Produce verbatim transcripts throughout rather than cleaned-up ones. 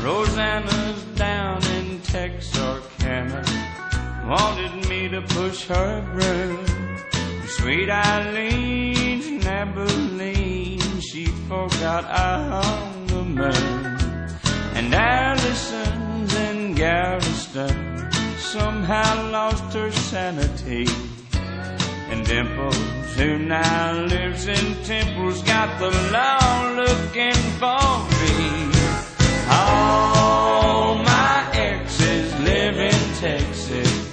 Rosanna's down in Texarkana, wanted me to push her broom. Sweet Eileen's in Abilene, she forgot I hung the moon. And Allison's in Galveston, somehow lost her sanity. And Dimples, who now lives in Temple's, got the law looking for me. All my exes live in Texas,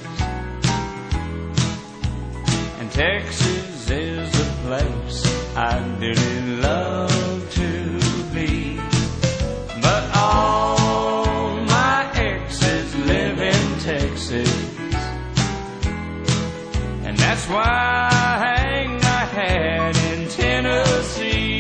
and Texas is a place I really love to be. But all my exes live in Texas, and that's why I hang my hat in Tennessee.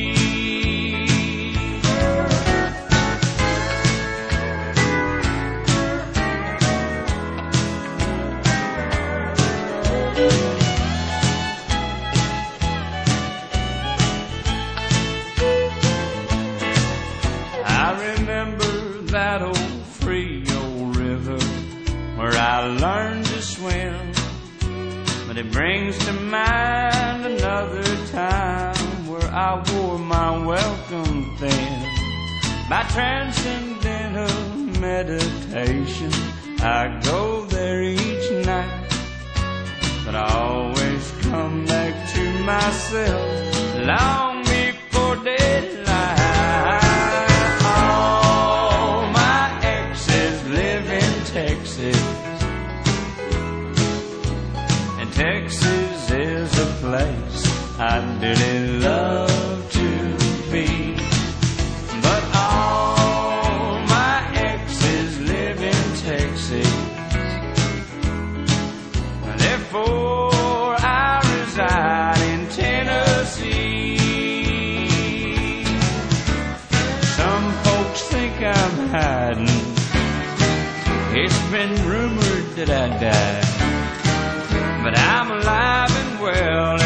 I remember that old Frio river where I learned to swim, but it brings to mind another time where I wore my welcome thin. By transcendental meditation, I go there each night, but I always come back to myself long before daylight. All my exes live in Texas, and Texas is a place I really love to be. But all my exes live in Texas, therefore I reside in Tennessee. Some folks think I'm hiding, it's been rumored that I died, but I'm alive and well